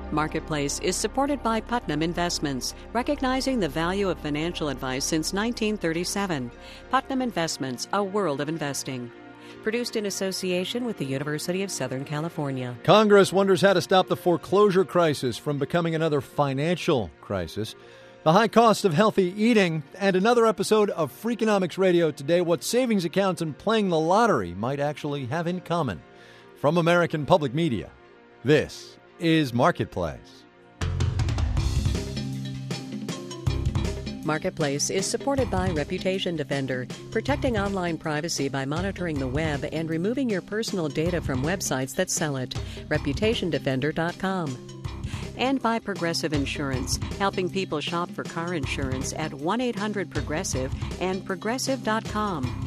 Marketplace is supported by Putnam Investments, recognizing the value of financial advice since 1937. Putnam Investments, a world of investing. Produced in association with the University of Southern California. Congress wonders how to stop the foreclosure crisis from becoming another financial crisis. The high cost of healthy eating, and another episode of Freakonomics Radio today, what savings accounts and playing the lottery might actually have in common. From American Public Media, this is Marketplace. Marketplace is supported by Reputation Defender, protecting online privacy by monitoring the web and removing your personal data from websites that sell it. ReputationDefender.com. And by Progressive Insurance, helping people shop for car insurance at 1-800-PROGRESSIVE and Progressive.com.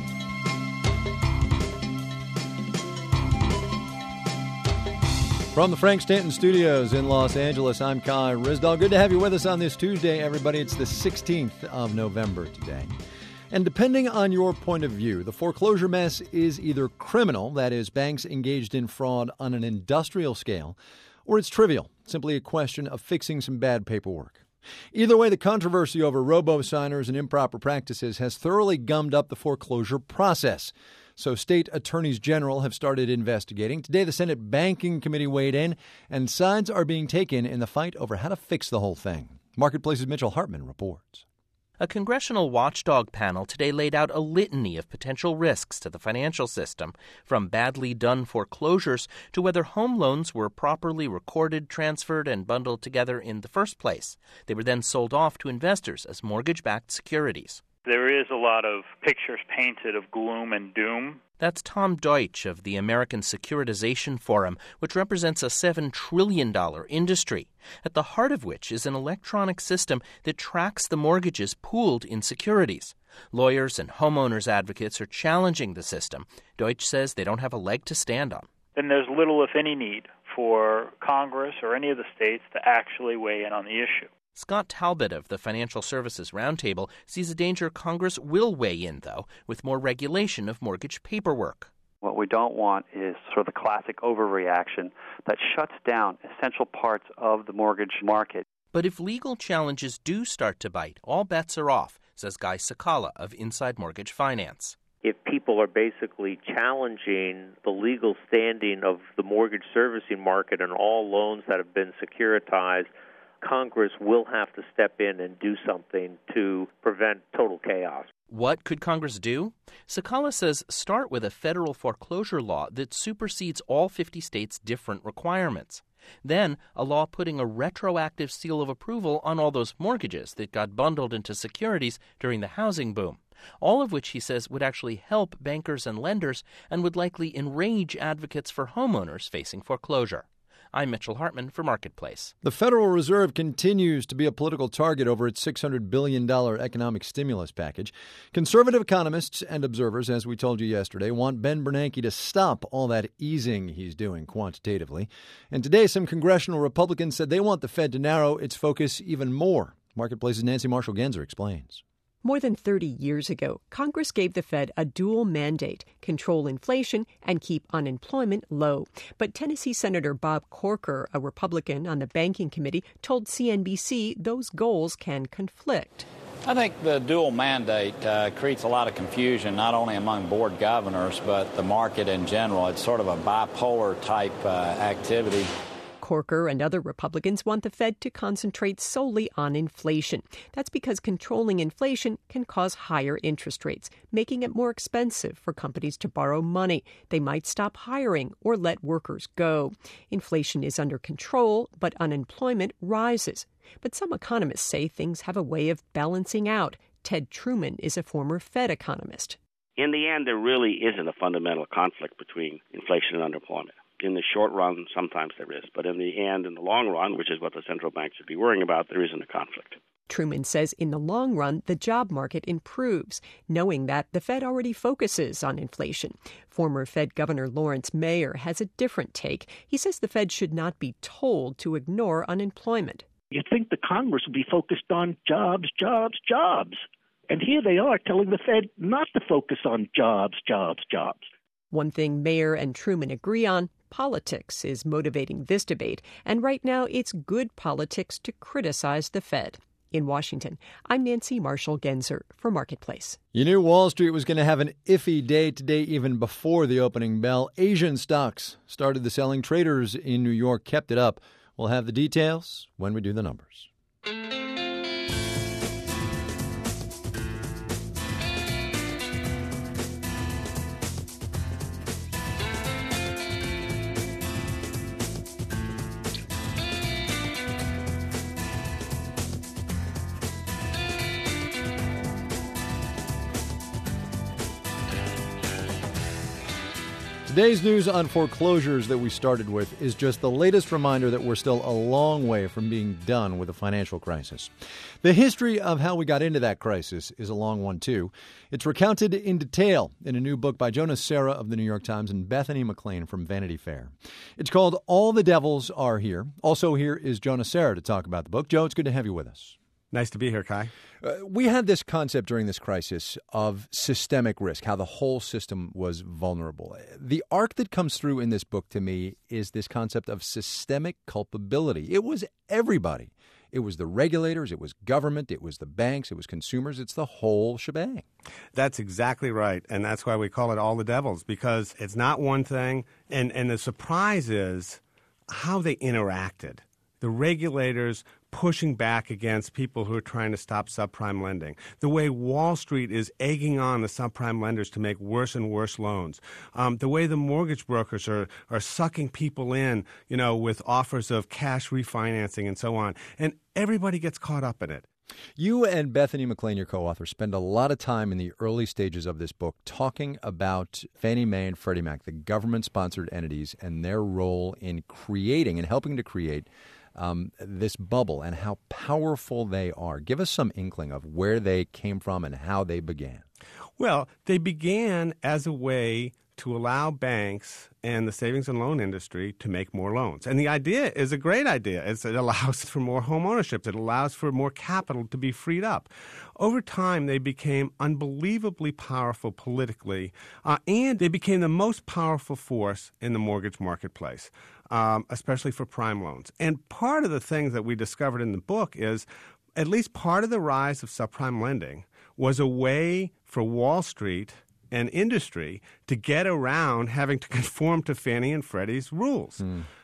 From the Frank Stanton Studios in Los Angeles, I'm Kai Ryssdal. Good to have you with us on this Tuesday, everybody. It's the 16th of November today. And depending on your point of view, the foreclosure mess is either criminal, that is, banks engaged in fraud on an industrial scale, or it's trivial, simply a question of fixing some bad paperwork. Either way, the controversy over robo-signers and improper practices has thoroughly gummed up the foreclosure process. So state attorneys general have started investigating. Today, the Senate Banking Committee weighed in, and sides are being taken in the fight over how to fix the whole thing. Marketplace's Mitchell Hartman reports. A congressional watchdog panel today laid out a litany of potential risks to the financial system, from badly done foreclosures to whether home loans were properly recorded, transferred, and bundled together in the first place. They were then sold off to investors as mortgage-backed securities. There is a lot of pictures painted of gloom and doom. That's Tom Deutsch of the American Securitization Forum, which represents a $7 trillion industry, at the heart of which is an electronic system that tracks the mortgages pooled in securities. Lawyers and homeowners advocates are challenging the system. Deutsch says they don't have a leg to stand on. Then there's little, if any, need for Congress or any of the states to actually weigh in on the issue. Scott Talbot of the Financial Services Roundtable sees a danger Congress will weigh in, though, with more regulation of mortgage paperwork. What we don't want is sort of the classic overreaction that shuts down essential parts of the mortgage market. But if legal challenges do start to bite, all bets are off, says Guy Sakala of Inside Mortgage Finance. If people are basically challenging the legal standing of the mortgage servicing market and all loans that have been securitized, Congress will have to step in and do something to prevent total chaos. What could Congress do? Sakala says start with a federal foreclosure law that supersedes all 50 states' different requirements. Then a law putting a retroactive seal of approval on all those mortgages that got bundled into securities during the housing boom. All of which, he says, would actually help bankers and lenders and would likely enrage advocates for homeowners facing foreclosure. I'm Mitchell Hartman for Marketplace. The Federal Reserve continues to be a political target over its $600 billion economic stimulus package. Conservative economists and observers, as we told you yesterday, want Ben Bernanke to stop all that easing he's doing quantitatively. And today, some congressional Republicans said they want the Fed to narrow its focus even more. Marketplace's Nancy Marshall-Genzer explains. More than 30 years ago, Congress gave the Fed a dual mandate: control inflation and keep unemployment low. But Tennessee Senator Bob Corker, a Republican on the Banking Committee, told CNBC those goals can conflict. I think the dual mandate creates a lot of confusion, not only among board governors, but the market in general. It's sort of a bipolar type activity. Corker and other Republicans want the Fed to concentrate solely on inflation. That's because controlling inflation can cause higher interest rates, making it more expensive for companies to borrow money. They might stop hiring or let workers go. Inflation is under control, but unemployment rises. But some economists say things have a way of balancing out. Ted Truman is a former Fed economist. In the end, there really isn't a fundamental conflict between inflation and unemployment. In the short run, sometimes there is. But in the end, in the long run, which is what the central bank should be worrying about, there isn't a conflict. Truman says in the long run, the job market improves, knowing that the Fed already focuses on inflation. Former Fed Governor Lawrence Mayer has a different take. He says the Fed should not be told to ignore unemployment. You'd think the Congress would be focused on jobs, jobs, jobs. And here they are telling the Fed not to focus on jobs, jobs, jobs. One thing Mayer and Truman agree on: Politics is motivating this debate, and right now it's good politics to criticize the Fed. In Washington, I'm Nancy Marshall-Genzer for Marketplace. You knew Wall Street was going to have an iffy day today even before the opening bell. Asian stocks started the selling. Traders in New York kept it up. We'll have the details when we do the numbers. Today's news on foreclosures that we started with is just the latest reminder that we're still a long way from being done with the financial crisis. The history of how we got into that crisis is a long one, too. It's recounted in detail in a new book by Jonas Sarah of the New York Times and Bethany McLean from Vanity Fair. It's called All the Devils Are Here. Also here is Jonas Sarah to talk about the book. Joe, it's good to have you with us. Nice to be here, Kai. We had this concept during this crisis of systemic risk, how the whole system was vulnerable. The arc that comes through in this book to me is this concept of systemic culpability. It was everybody. It was the regulators, it was government, it was the banks, it was consumers. It's the whole shebang. That's exactly right, and that's why we call it All the Devils, because it's not one thing, and the surprise is how they interacted. The regulators pushing back against people who are trying to stop subprime lending. The way Wall Street is egging on the subprime lenders to make worse and worse loans. The way the mortgage brokers are sucking people in, with offers of cash refinancing and so on. And everybody gets caught up in it. You and Bethany McLean, your co-author, spend a lot of time in the early stages of this book talking about Fannie Mae and Freddie Mac, the government-sponsored entities, and their role in creating and helping to create this bubble and how powerful they are. Give us some inkling of where they came from and how they began. Well, they began as a way to allow banks and the savings and loan industry to make more loans. And the idea is a great idea. It allows for more home ownership. It allows for more capital to be freed up. Over time, they became unbelievably powerful politically, and they became the most powerful force in the mortgage marketplace, especially for prime loans. And part of the things that we discovered in the book is at least part of the rise of subprime lending was a way for Wall Street and industry to get around having to conform to Fannie and Freddie's rules.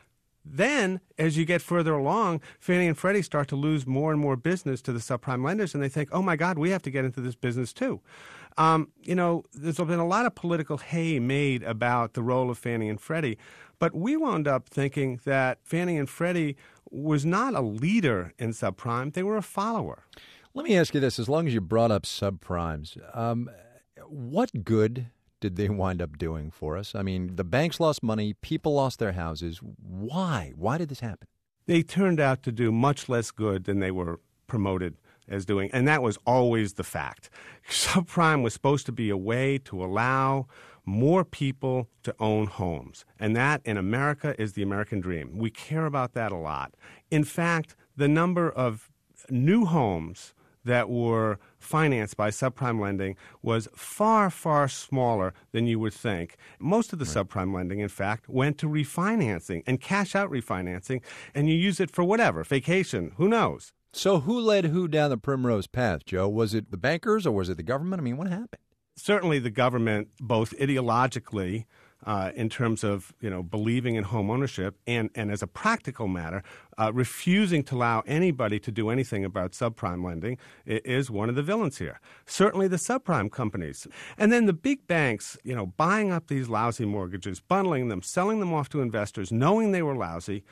Then, as you get further along, Fannie and Freddie start to lose more and more business to the subprime lenders, and they think, oh, my God, we have to get into this business too. There's been a lot of political hay made about the role of Fannie and Freddie, but we wound up thinking that Fannie and Freddie was not a leader in subprime. They were a follower. Let me ask you this. As long as you brought up subprimes, what good did they wind up doing for us? I mean, the banks lost money, people lost their houses. Why? Why did this happen? They turned out to do much less good than they were promoted as doing, and that was always the fact. Subprime was supposed to be a way to allow more people to own homes, and that in America is the American dream. We care about that a lot. In fact, the number of new homes that were financed by subprime lending was far, far smaller than you would think. Most of the subprime lending, in fact, went to refinancing and cash-out refinancing, and you use it for whatever, vacation, who knows? So who led who down the primrose path, Joe? Was it the bankers or was it the government? I mean, what happened? Certainly the government, both ideologically, in terms of believing in home ownership and as a practical matter, refusing to allow anybody to do anything about subprime lending is one of the villains here. Certainly the subprime companies. And then the big banks, buying up these lousy mortgages, bundling them, selling them off to investors, knowing they were lousy.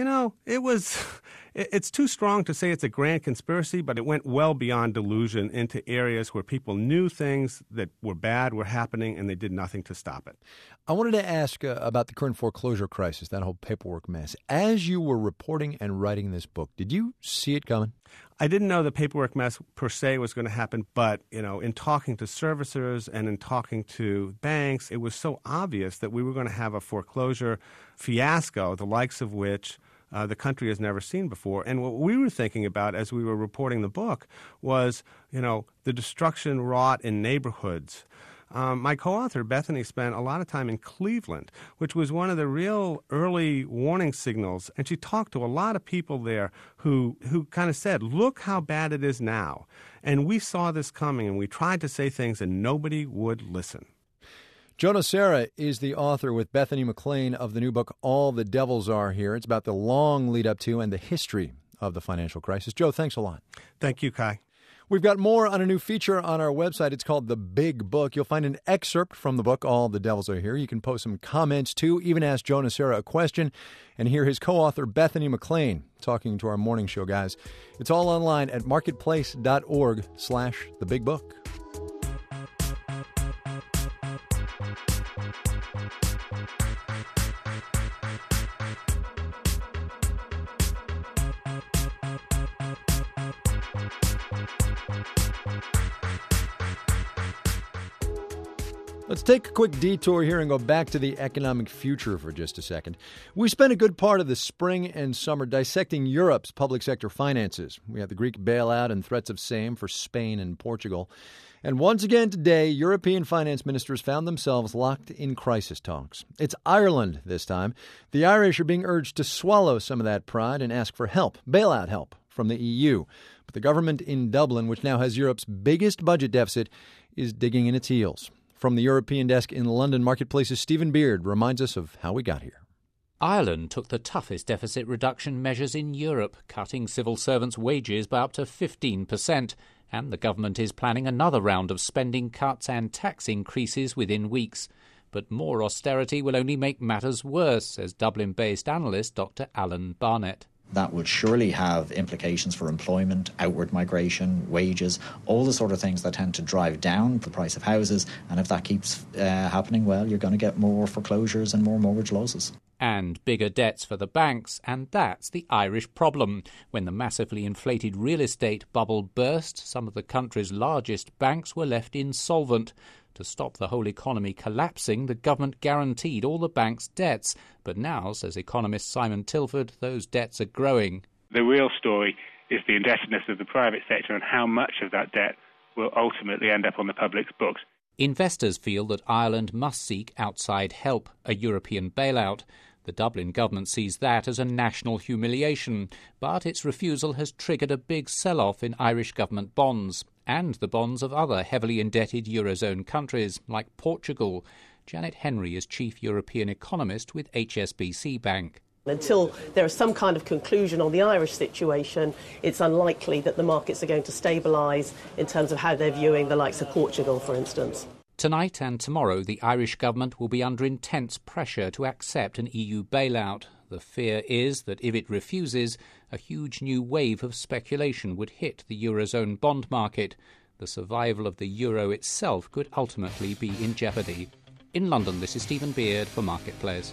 It's too strong to say it's a grand conspiracy, but it went well beyond delusion into areas where people knew things that were bad were happening and they did nothing to stop it. I wanted to ask about the current foreclosure crisis, that whole paperwork mess. As you were reporting and writing this book, did you see it coming? I didn't know the paperwork mess per se was going to happen, but, in talking to servicers and in talking to banks, it was so obvious that we were going to have a foreclosure fiasco, the likes of which the country has never seen before. And what we were thinking about as we were reporting the book was, the destruction wrought in neighborhoods, My co-author, Bethany, spent a lot of time in Cleveland, which was one of the real early warning signals. And she talked to a lot of people there who kind of said, look how bad it is now. And we saw this coming, and we tried to say things, and nobody would listen. Joe Nocera is the author with Bethany McLean of the new book, All the Devils Are Here. It's about the long lead up to and the history of the financial crisis. Joe, thanks a lot. Thank you, Kai. We've got more on a new feature on our website. It's called The Big Book. You'll find an excerpt from the book, All the Devils Are Here. You can post some comments, too, even ask Joe Nocera a question, and hear his co-author, Bethany McLean, talking to our morning show guys. It's all online at marketplace.org/thebigbook. Let's take a quick detour here and go back to the economic future for just a second. We spent a good part of the spring and summer dissecting Europe's public sector finances. We had the Greek bailout and threats of same for Spain and Portugal. And once again today, European finance ministers found themselves locked in crisis talks. It's Ireland this time. The Irish are being urged to swallow some of that pride and ask for help, bailout help, from the EU. But the government in Dublin, which now has Europe's biggest budget deficit, is digging in its heels. From the European desk in London Marketplace's Stephen Beard reminds us of how we got here. Ireland took the toughest deficit reduction measures in Europe, cutting civil servants' wages by up to 15%. And the government is planning another round of spending cuts and tax increases within weeks. But more austerity will only make matters worse, says Dublin-based analyst Dr. Alan Barnett. That would surely have implications for employment, outward migration, wages, all the sort of things that tend to drive down the price of houses. And if that keeps happening, well, you're going to get more foreclosures and more mortgage losses. And bigger debts for the banks, and that's the Irish problem. When the massively inflated real estate bubble burst, some of the country's largest banks were left insolvent. To stop the whole economy collapsing, the government guaranteed all the banks' debts. But now, says economist Simon Tilford, those debts are growing. The real story is the indebtedness of the private sector and how much of that debt will ultimately end up on the public's books. Investors feel that Ireland must seek outside help, a European bailout. The Dublin government sees that as a national humiliation, but its refusal has triggered a big sell-off in Irish government bonds and the bonds of other heavily indebted Eurozone countries like Portugal. Janet Henry is chief European economist with HSBC Bank. Until there is some kind of conclusion on the Irish situation, it's unlikely that the markets are going to stabilise in terms of how they're viewing the likes of Portugal, for instance. Tonight and tomorrow, the Irish government will be under intense pressure to accept an EU bailout. The fear is that if it refuses, a huge new wave of speculation would hit the Eurozone bond market. The survival of the euro itself could ultimately be in jeopardy. In London, this is Stephen Beard for Marketplace.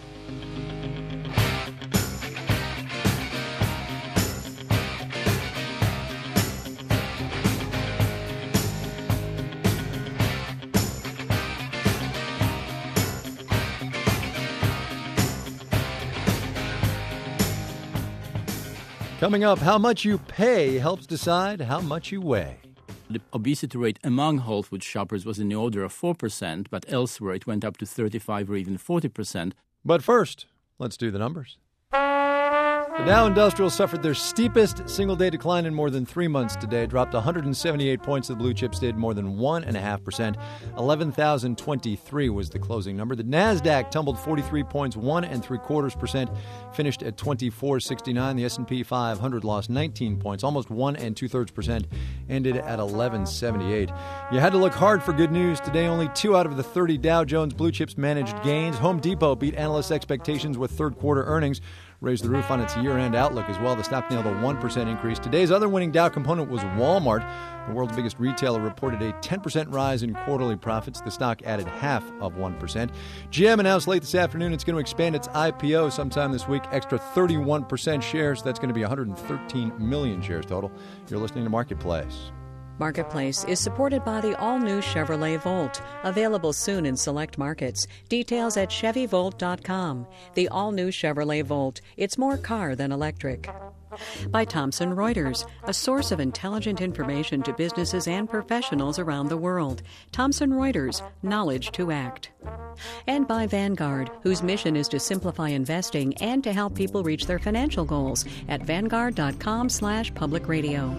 Coming up, how much you pay helps decide how much you weigh. The obesity rate among Whole Foods shoppers was in the order of 4%, but elsewhere it went up to 35 or even 40%. But first, let's do the numbers. The Dow Industrial suffered their steepest single-day decline in more than 3 months today. It dropped 178 points. The blue chips did more than 1.5%. 11,023 was the closing number. The Nasdaq tumbled 43 points, 1.75%, finished at 2469. The S&P 500 lost 19 points, almost 1.2%, ended at 1178. You had to look hard for good news today. Only 2 out of the 30 Dow Jones blue chips managed gains. Home Depot beat analysts' expectations with third-quarter earnings, raised the roof on its year-end outlook as well. The stock nailed a 1% increase. Today's other winning Dow component was Walmart. The world's biggest retailer reported a 10% rise in quarterly profits. The stock added 0.5%. GM announced late this afternoon it's going to expand its IPO sometime this week. Extra 31% shares. That's going to be 113 million shares total. You're listening to Marketplace. Marketplace is supported by the all-new Chevrolet Volt, available soon in select markets. Details at ChevyVolt.com. The all-new Chevrolet Volt. It's more car than electric. By Thomson Reuters, a source of intelligent information to businesses and professionals around the world. Thomson Reuters, knowledge to act. And by Vanguard, whose mission is to simplify investing and to help people reach their financial goals at vanguard.com/public radio.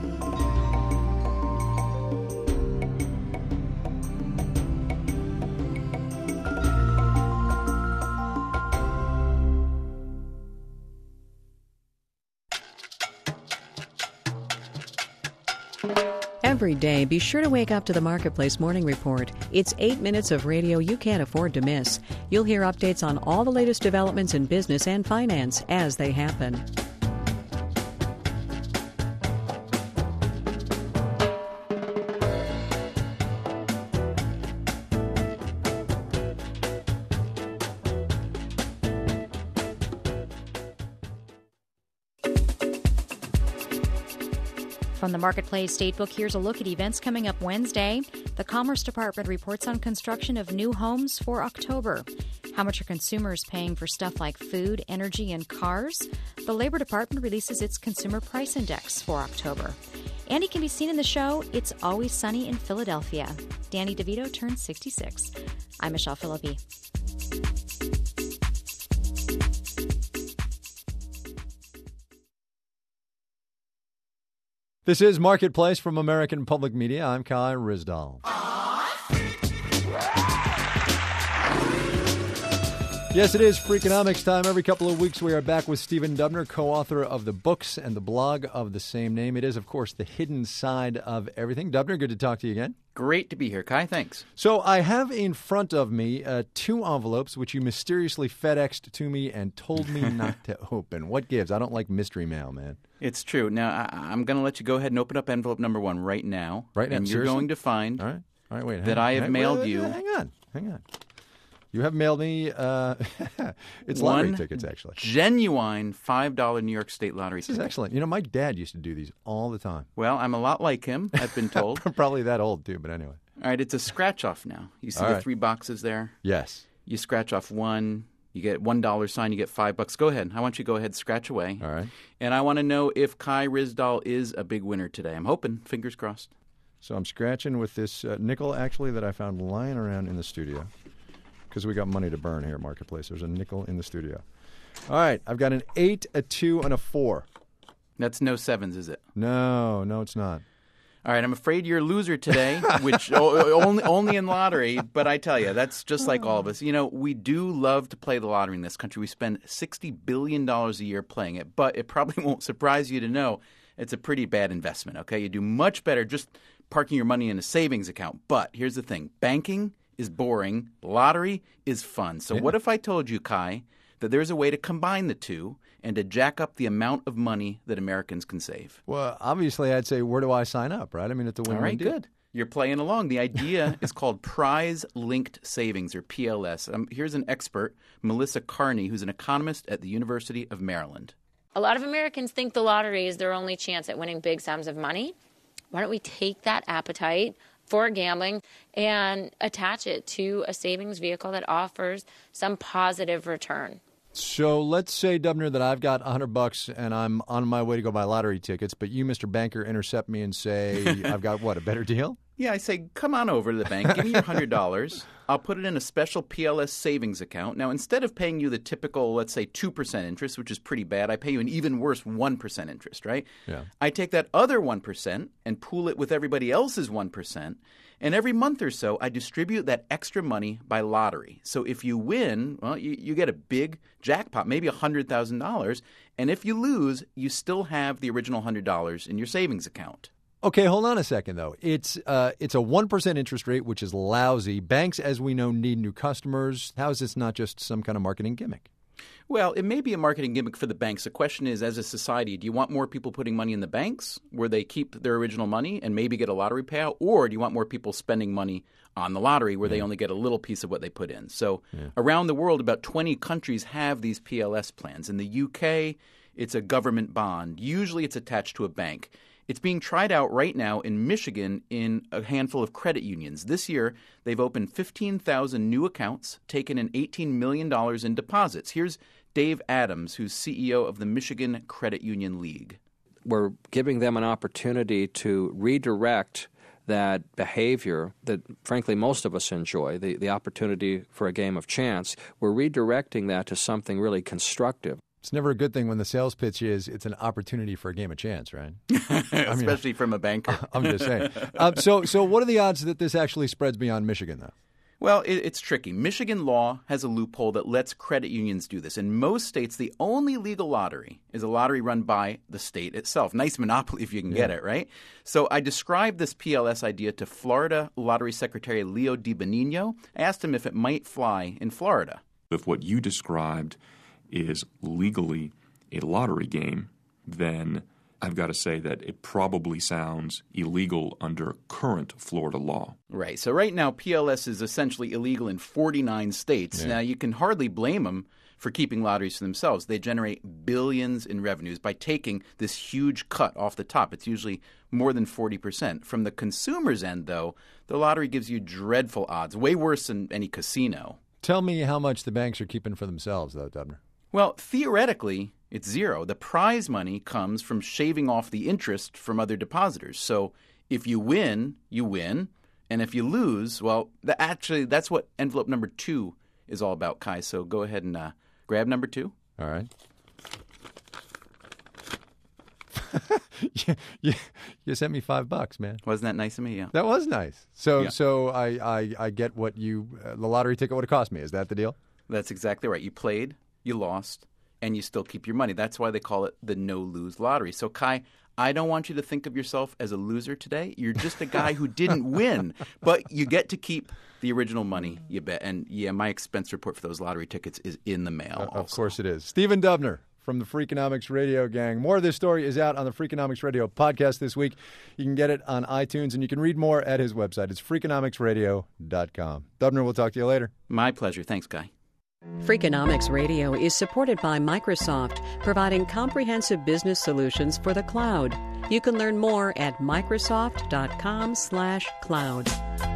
Every day, be sure to wake up to the Marketplace Morning Report. It's 8 minutes of radio you can't afford to miss. You'll hear updates on all the latest developments in business and finance as they happen. From the Marketplace Statebook, here's a look at events coming up Wednesday. The Commerce Department reports on construction of new homes for October. How much are consumers paying for stuff like food, energy, and cars? The Labor Department releases its Consumer Price Index for October. And he can be seen in the show It's Always Sunny in Philadelphia. Danny DeVito turns 66. I'm Michelle Philippi. This is Marketplace from American Public Media. I'm Kai Ryssdal. Yes, it is Freakonomics time. Every couple of weeks we are back with Stephen Dubner, co-author of the books and the blog of the same name. It is, of course, the hidden side of everything. Dubner, good to talk to you again. Great to be here, Kai. Thanks. So I have in front of me 2 envelopes which you mysteriously FedExed to me and told me not to open. What gives? I don't like mystery mail, man. It's true. Now, I'm going to let you go ahead and open up envelope number 1 right now. Right now? And you're Seriously? going to find wait, that I have mailed you. Hang on. You have mailed me, it's lottery tickets, actually. Genuine $5 New York State lottery ticket. This is excellent. You know, my dad used to do these all the time. Well, I'm a lot like him, I've been told. Probably that old, too, but anyway. All right, it's a scratch-off now. You see the 3 boxes there? Yes. You scratch off 1. You get $1 sign, you get $5. Go ahead. I want you to go ahead and scratch away. All right. And I want to know if Kai Ryssdal is a big winner today. I'm hoping. Fingers crossed. So I'm scratching with this nickel, actually, that I found lying around in the studio. Because we got money to burn here at Marketplace. There's a nickel in the studio. All right. I've got an 8, a 2, and a 4. That's no 7s, is it? No, it's not. All right, I'm afraid you're a loser today, which only in lottery. But I tell you, that's just like all of us. You know, we do love to play the lottery in this country. We spend $60 billion a year playing it. But it probably won't surprise you to know it's a pretty bad investment, okay? You do much better just parking your money in a savings account. But here's the thing. Banking is boring. Lottery is fun. So what if I told you, Kai, that there's a way to combine the two and to jack up the amount of money that Americans can save? Well, obviously, I'd say, where do I sign up, right? I mean, it's a win-win All right, deal. good. You're playing along. The idea is called Prize-Linked Savings, or PLS. Here's an expert, Melissa Carney, who's an economist at the University of Maryland. A lot of Americans think the lottery is their only chance at winning big sums of money. Why don't we take that appetite for gambling and attach it to a savings vehicle that offers some positive return? So let's say, Dubner, that I've got $100 and I'm on my way to go buy lottery tickets, but you, Mr. Banker, intercept me and say, I've got, what, a better deal? Yeah, I say, come on over to the bank. Give me your $100. I'll put it in a special PLS savings account. Now, instead of paying you the typical, let's say, 2% interest, which is pretty bad, I pay you an even worse 1% interest, right? Yeah. I take that other 1% and pool it with everybody else's 1%. And every month or so, I distribute that extra money by lottery. So if you win, well, you get a big jackpot, maybe $100,000. And if you lose, you still have the original $100 in your savings account. Okay, hold on a second, though. It's a 1% interest rate, which is lousy. Banks, as we know, need new customers. How is this not just some kind of marketing gimmick? Well, it may be a marketing gimmick for the banks. The question is, as a society, do you want more people putting money in the banks where they keep their original money and maybe get a lottery payout? Or do you want more people spending money on the lottery where they only get a little piece of what they put in? So around the world, about 20 countries have these PLS plans. In the UK, it's a government bond. Usually it's attached to a bank. It's being tried out right now in Michigan in a handful of credit unions. This year, they've opened 15,000 new accounts, taken in $18 million in deposits. Here's Dave Adams, who's CEO of the Michigan Credit Union League. we're giving them an opportunity to redirect that behavior that, frankly, most of us enjoy, the opportunity for a game of chance. We're redirecting that to something really constructive. It's never a good thing when the sales pitch is it's an opportunity for a game of chance, right? Especially from a banker. I'm just saying. So what are the odds that this actually spreads beyond Michigan, though? Well, it's tricky. Michigan law has a loophole that lets credit unions do this. In most states, the only legal lottery is a lottery run by the state itself. Nice monopoly if you can get it, right? So I described this PLS idea to Florida Lottery Secretary Leo DiBenigno. I asked him if it might fly in Florida. If what you described is legally a lottery game, then I've got to say that it probably sounds illegal under current Florida law. Right. So right now, PLS is essentially illegal in 49 states. Yeah. Now, you can hardly blame them for keeping lotteries to themselves. They generate billions in revenues by taking this huge cut off the top. It's usually more than 40%. From the consumer's end, though, the lottery gives you dreadful odds, way worse than any casino. Tell me how much the banks are keeping for themselves, though, Dubner. Well, theoretically, it's zero. The prize money comes from shaving off the interest from other depositors. So if you win, you win. And if you lose, well, that's what envelope number 2 is all about, Kai. So go ahead and grab number 2. All right. You sent me $5, man. Wasn't that nice of me? Yeah. That was nice. So I get what the lottery ticket would have cost me. Is that the deal? That's exactly right. You played, you lost, and you still keep your money. That's why they call it the no-lose lottery. So, Kai, I don't want you to think of yourself as a loser today. You're just a guy who didn't win, but you get to keep the original money you bet. And, yeah, my expense report for those lottery tickets is in the mail. Of course it is. Stephen Dubner from the Freakonomics Radio gang. More of this story is out on the Freakonomics Radio podcast this week. You can get it on iTunes, and you can read more at his website. It's freakonomicsradio.com. Dubner, we'll talk to you later. My pleasure. Thanks, Guy. Freakonomics Radio is supported by Microsoft, providing comprehensive business solutions for the cloud. You can learn more at Microsoft.com/cloud.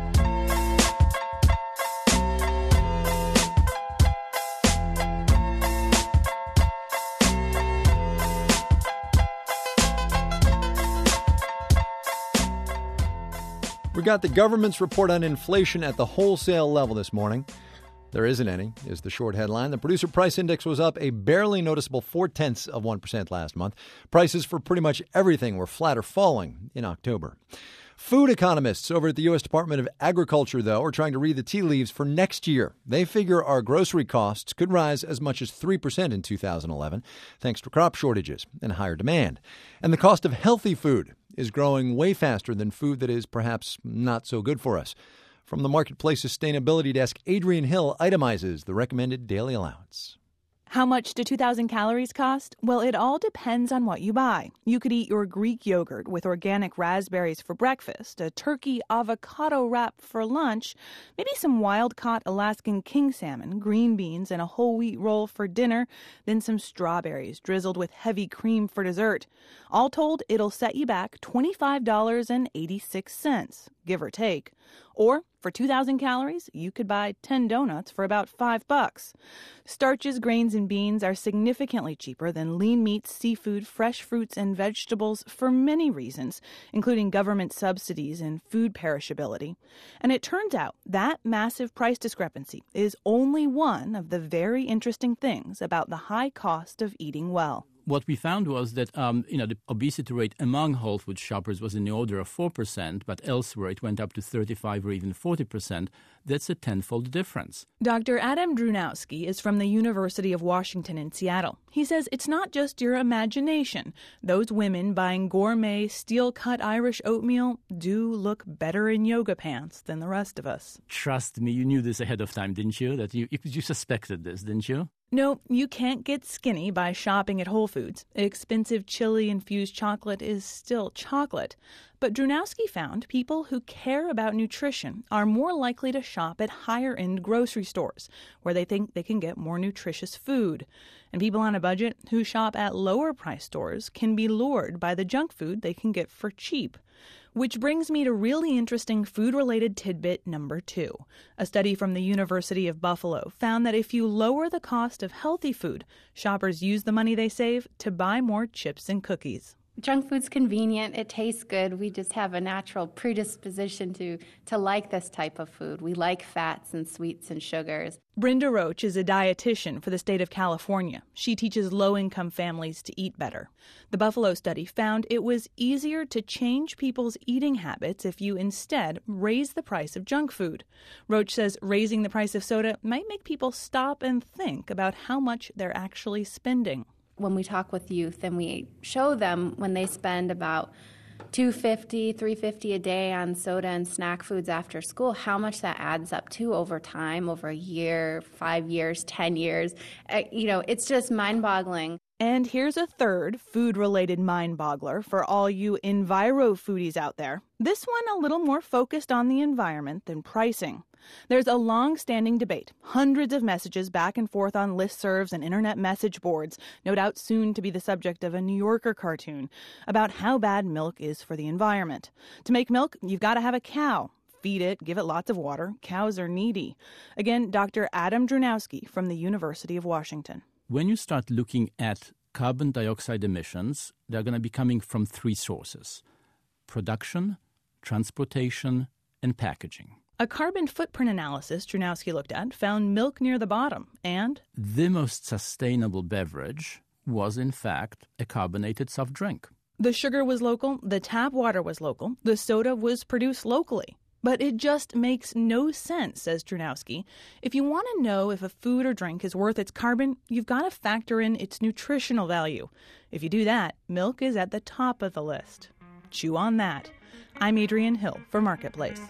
We got the government's report on inflation at the wholesale level this morning. There isn't any, is the short headline. The Producer Price Index was up a barely noticeable 0.4% last month. Prices for pretty much everything were flat or falling in October. Food economists over at the U.S. Department of Agriculture, though, are trying to read the tea leaves for next year. They figure our grocery costs could rise as much as 3% in 2011, thanks to crop shortages and higher demand. And the cost of healthy food is growing way faster than food that is perhaps not so good for us. From the Marketplace Sustainability Desk, Adrian Hill itemizes the recommended daily allowance. How much do 2,000 calories cost? Well, it all depends on what you buy. You could eat your Greek yogurt with organic raspberries for breakfast, a turkey avocado wrap for lunch, maybe some wild-caught Alaskan king salmon, green beans, and a whole wheat roll for dinner, then some strawberries drizzled with heavy cream for dessert. All told, it'll set you back $25.86, give or take. Or, for 2,000 calories, you could buy 10 donuts for about $5. Starches, grains, and beans are significantly cheaper than lean meats, seafood, fresh fruits, and vegetables for many reasons, including government subsidies and food perishability. And it turns out that massive price discrepancy is only one of the very interesting things about the high cost of eating well. What we found was that the obesity rate among Whole Foods shoppers was in the order of 4%, but elsewhere it went up to 35 or even 40%. That's a tenfold difference. Dr. Adam Drunowski is from the University of Washington in Seattle. He says it's not just your imagination. Those women buying gourmet, steel-cut Irish oatmeal do look better in yoga pants than the rest of us. Trust me, you knew this ahead of time, didn't you? That you suspected this, didn't you? No, you can't get skinny by shopping at Whole Foods. Expensive chili-infused chocolate is still chocolate. But Drunowski found people who care about nutrition are more likely to shop at higher-end grocery stores, where they think they can get more nutritious food. And people on a budget who shop at lower-price stores can be lured by the junk food they can get for cheap. Which brings me to really interesting food-related tidbit number 2. A study from the University of Buffalo found that if you lower the cost of healthy food, shoppers use the money they save to buy more chips and cookies. Junk food's convenient. It tastes good. We just have a natural predisposition to like this type of food. We like fats and sweets and sugars. Brenda Roach is a dietitian for the state of California. She teaches low-income families to eat better. The Buffalo study found it was easier to change people's eating habits if you instead raise the price of junk food. Roach says raising the price of soda might make people stop and think about how much they're actually spending. When we talk with youth and we show them when they spend about $250, $350 a day on soda and snack foods after school, how much that adds up to over time, over a year, 5 years, 10 years. It's just mind-boggling. And here's a third food-related mind-boggler for all you enviro foodies out there. This one a little more focused on the environment than pricing. There's a long-standing debate, hundreds of messages back and forth on listservs and internet message boards, no doubt soon to be the subject of a New Yorker cartoon, about how bad milk is for the environment. To make milk, you've got to have a cow. Feed it, give it lots of water. Cows are needy. Again, Dr. Adam Drewnowski from the University of Washington. When you start looking at carbon dioxide emissions, they're going to be coming from three sources: production, transportation, and packaging. A carbon footprint analysis Drewnowski looked at found milk near the bottom, and the most sustainable beverage was, in fact, a carbonated soft drink. The sugar was local, the tap water was local, the soda was produced locally. But it just makes no sense, says Drewnowski. If you want to know if a food or drink is worth its carbon, you've got to factor in its nutritional value. If you do that, milk is at the top of the list. Chew on that. I'm Adrienne Hill for Marketplace.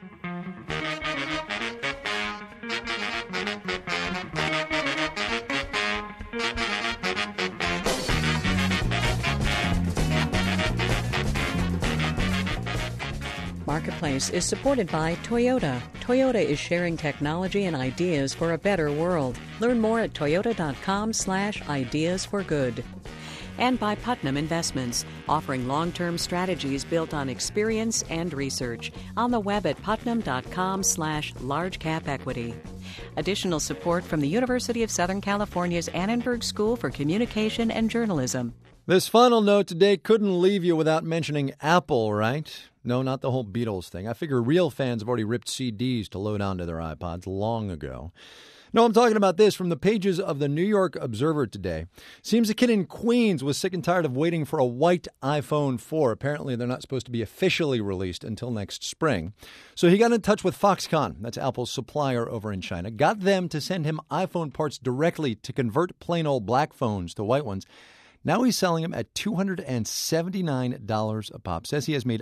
Marketplace is supported by Toyota. Toyota is sharing technology and ideas for a better world. Learn more at toyota.com/ideas for good. And by Putnam Investments, offering long-term strategies built on experience and research. On the web at putnam.com/large-cap-equity. Additional support from the University of Southern California's Annenberg School for Communication and Journalism. This final note today couldn't leave you without mentioning Apple, right? No, not the whole Beatles thing. I figure real fans have already ripped CDs to load onto their iPods long ago. No, I'm talking about this from the pages of the New York Observer today. Seems a kid in Queens was sick and tired of waiting for a white iPhone 4. Apparently, they're not supposed to be officially released until next spring. So he got in touch with Foxconn, that's Apple's supplier over in China, got them to send him iPhone parts directly to convert plain old black phones to white ones. Now he's selling them at $279 a pop. Says he has made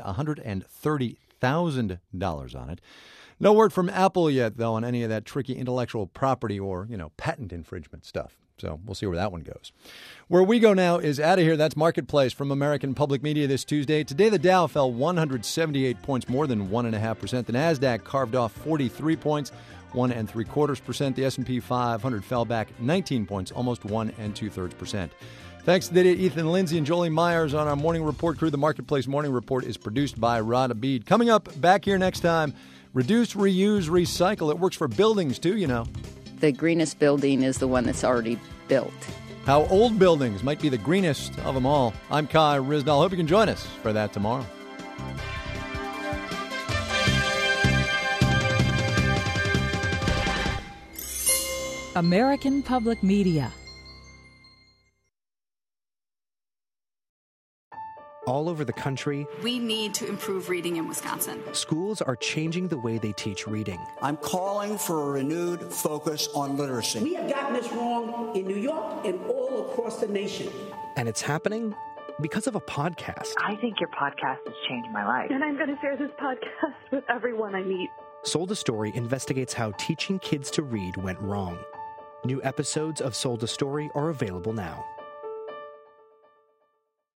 $130,000 on it. No word from Apple yet, though, on any of that tricky intellectual property or, patent infringement stuff. So we'll see where that one goes. Where we go now is out of here. That's Marketplace from American Public Media this Tuesday. Today, the Dow fell 178 points, more than 1.5%. The NASDAQ carved off 43 points, 1.75%. The S&P 500 fell back 19 points, almost 1.2%. Thanks to Ethan Lindsay and Jolie Myers on our Morning Report crew. The Marketplace Morning Report is produced by Rod Abid. Coming up back here next time, reduce, reuse, recycle. It works for buildings, too, The greenest building is the one that's already built. How old buildings might be the greenest of them all. I'm Kai Ryssdal. Hope you can join us for that tomorrow. American Public Media. All over the country, we need to improve reading in Wisconsin. Schools are changing the way they teach reading. I'm calling for a renewed focus on literacy. We have gotten this wrong in New York and all across the nation. And it's happening because of a podcast. I think your podcast has changed my life. And I'm going to share this podcast with everyone I meet. Sold a Story investigates how teaching kids to read went wrong. New episodes of Sold a Story are available now.